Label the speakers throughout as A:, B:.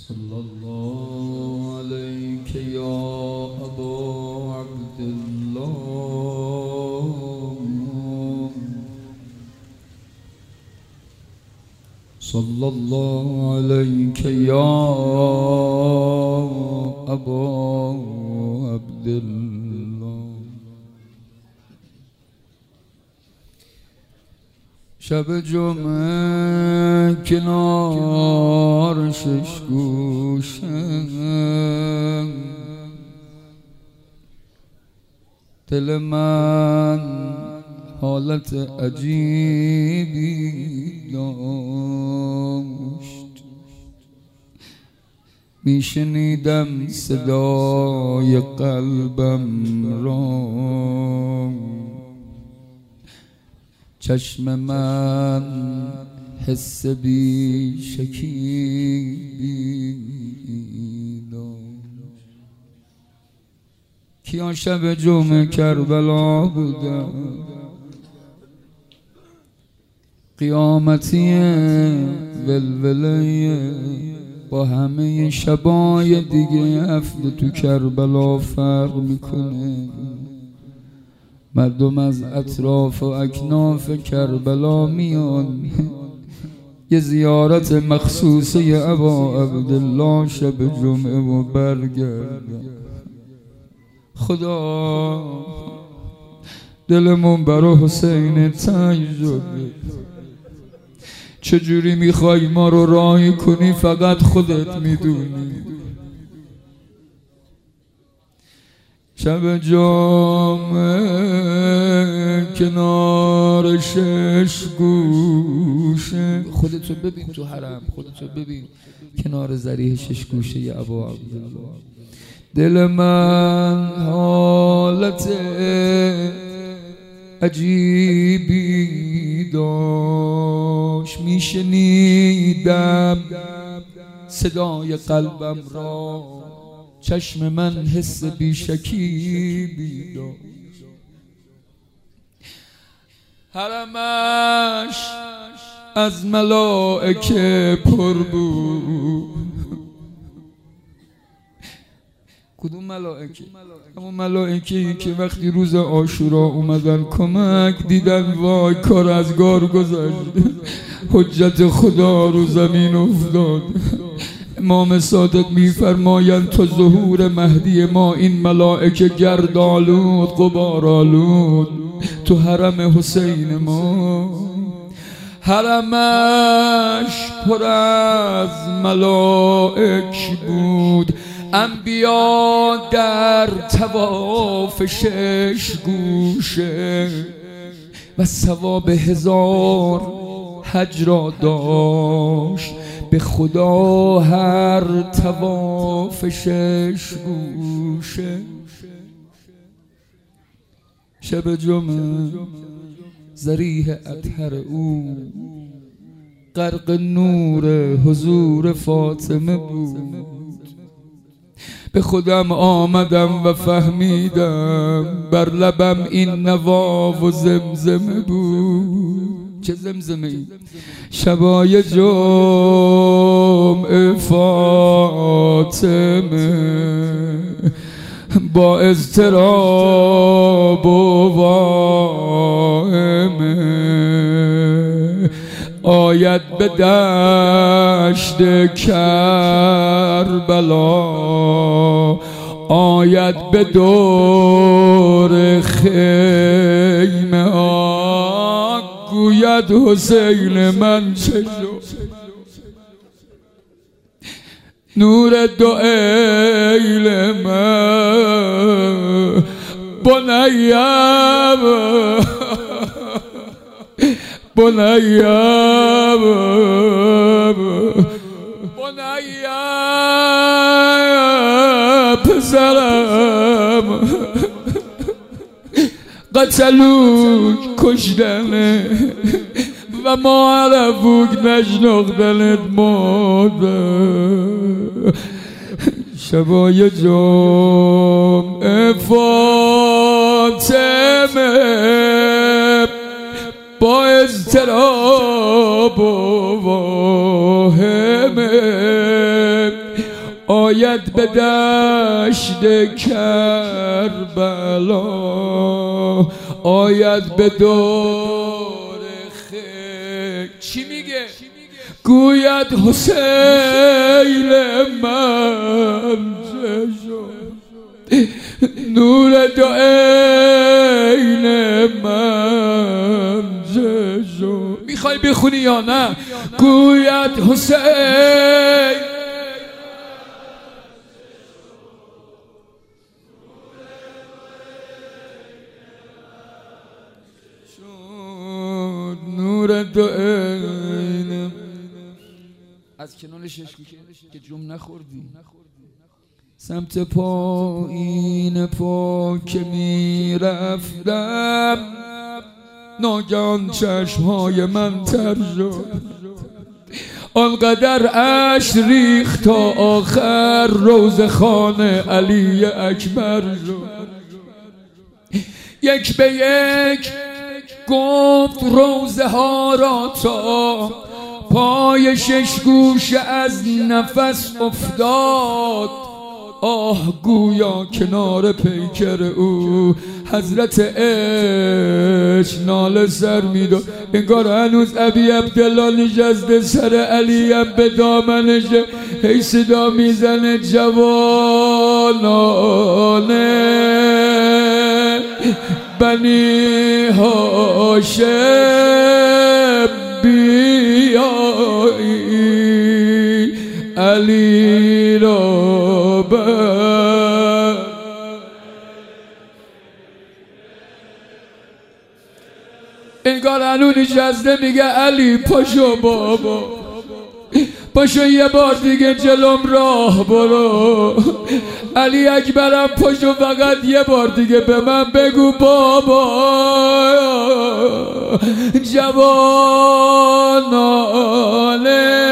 A: صلى الله عليك يا أبا عبد الله صلى الله عليك يا أبا عبد الله. شب جمعه کنار شش گوشه دل من حالت عجیبی داشت، میشنیدم صدای قلبم را، چشم من حس بی شکیبی داشت. کیا شب جمعه کربلا بودم، قیامتی ولوله با همه شبای دیگه افل تو کربلا فرق میکنه. مردم از اطراف و اکناف کربلا میان یه زیارت مخصوصه ابا عبدالله شب جمعه و برگردن. خدا دلمون برا حسین تنگ شده، چجوری میخوای ما رو راهی کنی فقط خودت میدونی. شب جمعه کنار شش گوشه، خودتو ببین تو حرم، خودتو ببین کنار ذریح شش گوشه ی ابا عبدالله. دل من حالت عجیبی داشت، میشنیدم صدای قلبم را، چشم من حس بیشکیبی داشت. حرمش از ملائکه پر بود. کدوم ملائکه؟ همون ملائکه‌ای که وقتی روز عاشورا اومدن کمک دیدن وای کار از گار گذشت، حجت خدا رو زمین افتاد. امام صادق میفرمایند تا ظهور مهدی ما این ملائکه گردآلود غبارآلود تو حرم حسین ما. حرمش پر از ملائک بود، انبیا در طواف شش گوشه و ثواب 1000 حج را داشت به خدا هر طواف شش گوشه. شب جمعه ذریح اطهر او غرق نور حضور فاطمه بود. به خودم آمدم و فهمیدم بر لبم این نوا و زمزمه بود. چه زمزمه ای؟ شبای جمعه فاطمه با اضطراب و واهمه آید به دشت کربلا، آید به دور خیمه گوید حسین من چه شد، نور دو ایل من بنیم بنیم پسرم قتلوک کشدنه و ما عرفوک نشناختنت مادر. شبای جمعه فاطمه با اضطراب و واهمه آید به دشت کربلا، آید به دور خیک. چی میگه؟ گوید حسین من چه شد، نور دو عین من چه شد. میخوای بخونی یا نه؟ گوید حسین شد، نور دو عین. از کنار ششکی که جم نخوردی، سمت پایین پا که میرفتم، ناگهان چشمهای من تر شد، آنقدر اشک ریخت تا آخر روضه‌خانه علی اکبر شد. یک به یک گفت روضه ها را تا پای شش گوشه از نفس افتاد. آه گویا کنار پیکر او حضرت عشق ناله سر میداد، انگار هنوز ابی عبدالله نشسته سر علی هم به دامنشه، هی صدا میزنه جوانان بنی هاشم بیایی علی را بر. انگار هنوز نشسته میگه علی پاشو بابا، پاشو یه بار دیگه جلوم راه برو. علی اکبرم پاشو فقط یه بار دیگه به من بگو بابا. جوانانه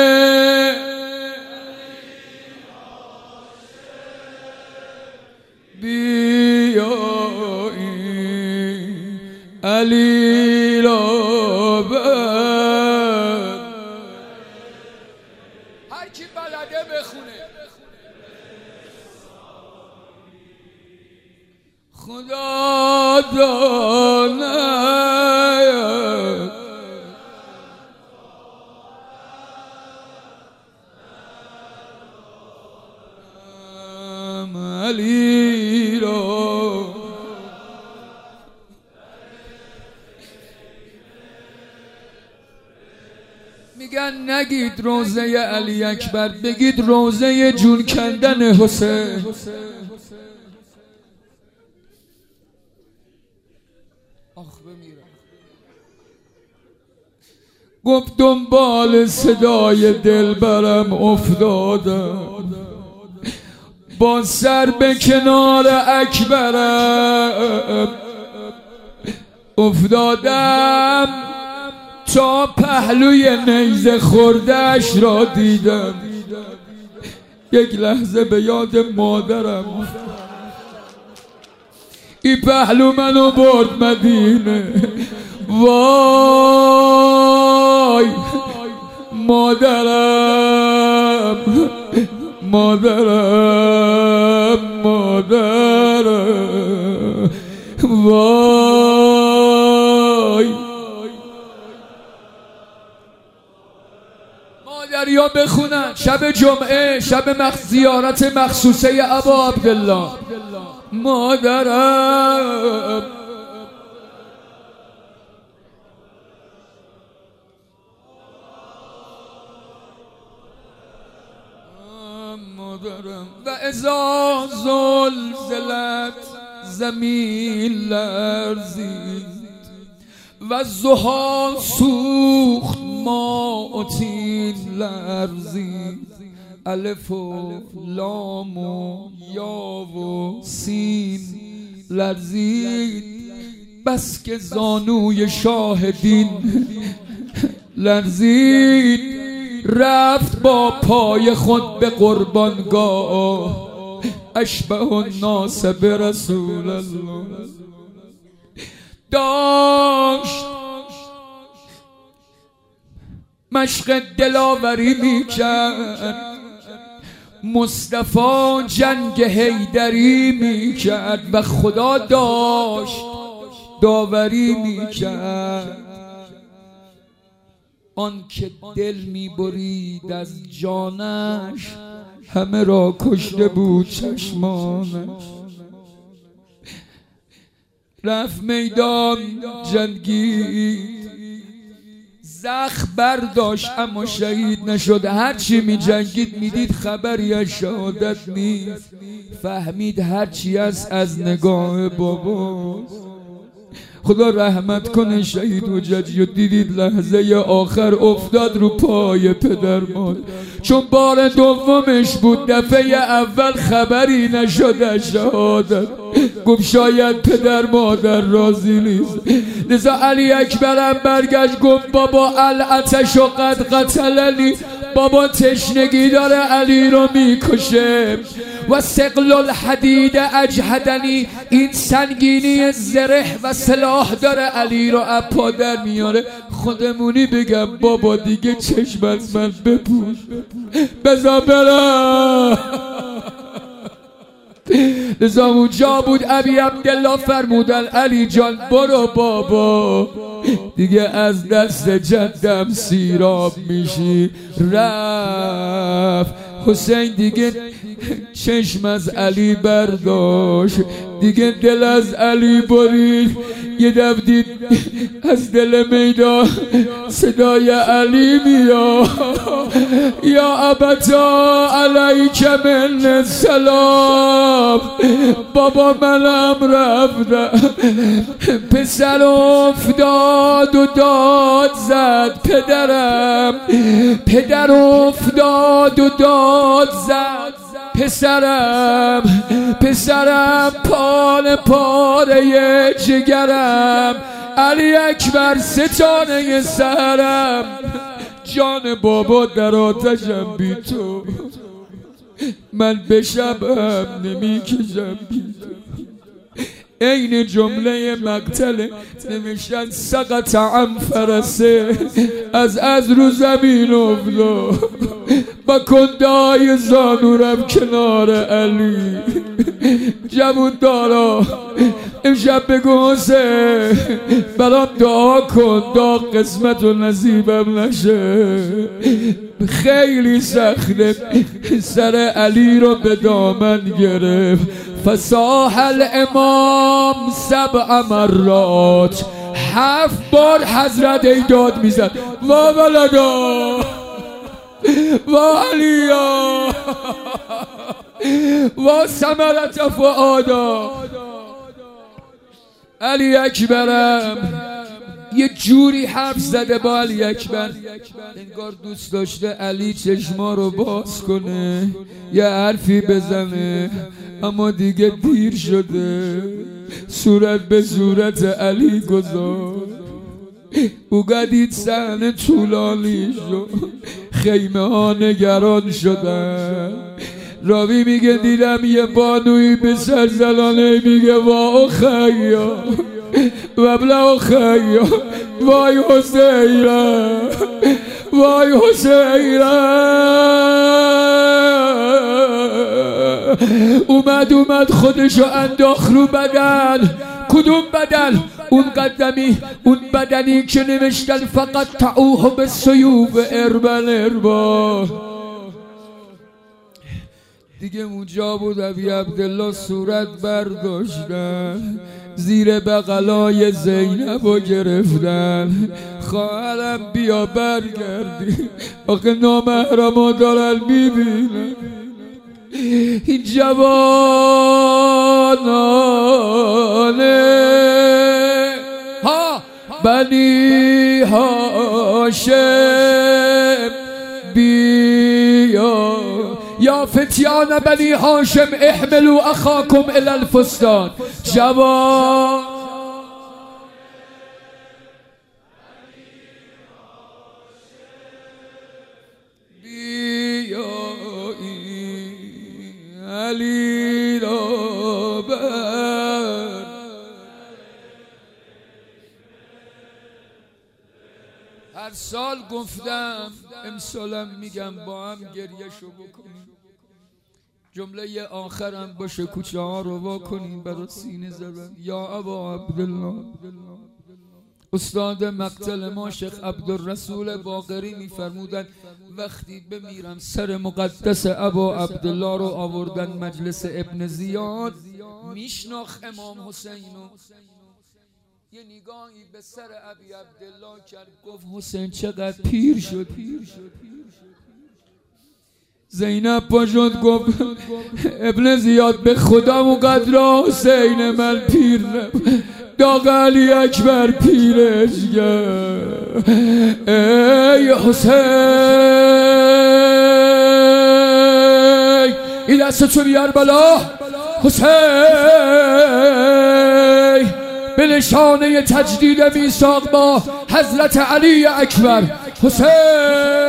A: بیایی علی را بر. هر کی بلده بخونه. خدا داند علی را. میگن نگید روضه علی اکبر، بگید روضه جون کندن حسین. گفت دنبال صدای دلبرم افتادم، با سر به کنار اکبرم افتادم، تا پهلوی نیزه خورده‌اش را دیدم. یک لحظه به یاد مادرم افتاد، این پهلو منو برد مدینه. وای مادرم مادرم مادرم، وای. مادریا بخونن شب جمعه، شب زیارت مخصوصه ابا عبدالله. مادرم مادرم. و اذا زلزلت زمین لرزید، و ضحی سوخت ما تین لرزید، الف و لام و یا و سین لرزید، بس که زانوی شاهدین لرزید. رفت با پای خود به قربانگاه، اشبه الناس برسول الله. داشت مشق دلاوری میکرد، مصطفی جنگ حیدری میکرد و خدا داشت داوری میکرد. آن که دل میبرید از جانش همه را کشته بود چشمانش. رفت میدان جنگید زخم برداشت اما شهید نشد. هرچی می جنگید میدید خبری از شهادت نیست. فهمید هرچی است از نگاه باباست. خدا رحمت کنه شهید حججی. و دیدید لحظه آخر افتاد رو پای پدر مادر، چون بار دومش بود. دفعه اول خبری نشد از شهادت. گفت شاید پدر مادر راضی نیست. لذا علی اکبرم برگشت گفت بابا العطش و قد قتلنی، بابا تشنگی داره علی رو میکشه. و ثقل الحدید اجهدنی، این سنگینی زره و سلاح داره علی رو اپا در میاره. خودمونی بگم بابا دیگه چشم از من بپوش، بذار برم. لذا اونجا بود ابی عبدالله فرمودن علی جان برو بابا، دیگه از دست جدم سیراب میشی. رفت حسین دیگه چشم از علی برداشت، دیگه دل از علی برید. یه دفعه دید از دل میدان صدای علی میاد، یا ابتا علیک من السلام. بابا منم رفتم. پسر افتاد و داد زد پدرم، پدر افتاد و داد زد پسرم، پسرم پاره پاره جگرم. علی اکبر ستانه سرم، جان بابا در آتشم بی تو، من به شبم نمیکشم بی تو. این جمله مقتل نوشتن سقط عن فرسه، از رو زمین افتاد با کندای زانورم کنار علی. جوون دارا امشب بگو حسین برام دعا کن دا قسمت و نصیبم نشه. خیلی سخته. سر علی رو به دامن گرفت. فصاح الامام 7 مرات، 7 بار حضرت ایداد میزد وا ولدا وا علیا وا ثمرت فؤادا. علی اکبرم یه جوری حرف زده با علی اکبر، انگار دوست داشته علی چشما رو باز کنه یه حرفی بزنه، اما دیگه دیر شده. صورت به صورت علی گذاشت. او قدید صحنه طولانی شد، خیمه ها نگران شدن. راوی میگه دیدم یه بانوی به سر زلانه میگه وا خیا وبلا خیا، وای حسینم وای حسینم. اومد خودشو انداخت رو بدن. کدوم بدن؟ اون قدمی، اون بدنی که نوشتن فقط تعوه به سیوف اربا. دیگه اونجا بود ابی عبدالله صورت برداشتن، زیر بغلای زینب رو گرفتن. خواهرم بیا برگردی، آخه نامحرما دارن میبینن. این جوانانه ها بنی هاشم بیا، یا فتیان بنی هاشم احملوا اخاکم الی الفستان. جوان علی را بر. هر سال گفتم امسالم میگم با هم گریه شو بکنیم. جمله آخرم باشه کوچه ها رو وا کنیم برای سینه زدن. یا ابا عبدالله، استاد مقتل ما شیخ عبدالرسول باقری میفرمودن وقتی بمیرم سر مقدس ابا عبدالله رو آوردن مجلس ابن زیاد، میشناخت امام حسینو، یه نگاهی به سر ابی عبدالله کرد، گفت حسین چقدر پیر شد. زینب پاشد گفت ابن زیاد به خدا مقدر حسین من پیر نم، داغ علی اکبر پیرش گرد. ای حسین، این دستو بیار بالا. حسین به نشانه تجدید میثاق با حضرت علی اکبر. حسین